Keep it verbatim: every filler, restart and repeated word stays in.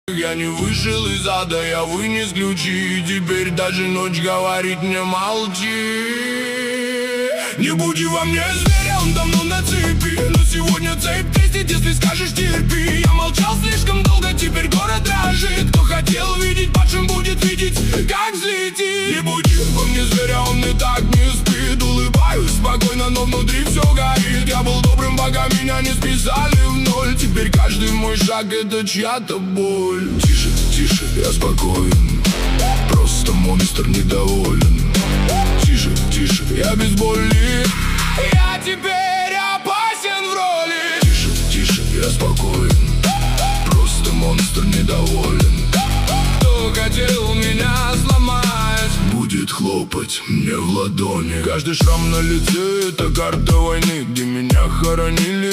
Я не вышел из ада, я вынес ключи. Теперь даже ночь говорит мне молчи. Не буди во мне зверя, он давно на цепи. Но сегодня цепь трясет, если скажешь терпи. Я молчал слишком долго, теперь город дрожит. Кто хотел видеть, падшим будет видеть, как взлетит. Не буди во мне зверя, он и так не спит. Улыбаюсь спокойно, но внутри все горит. Я был добрым, пока меня не списали в ноль. Теперь каждый мой шаг это чья-то боль. Тише, тише, я спокоен, просто монстр недоволен. Тише, тише, я безболен. Я теперь опасен в роли. Тише, тише, я спокоен, просто монстр недоволен. Кто хотел меня сломать, будет хлопать мне в ладони. Каждый шрам на лице — это карта войны, где меня хоронили.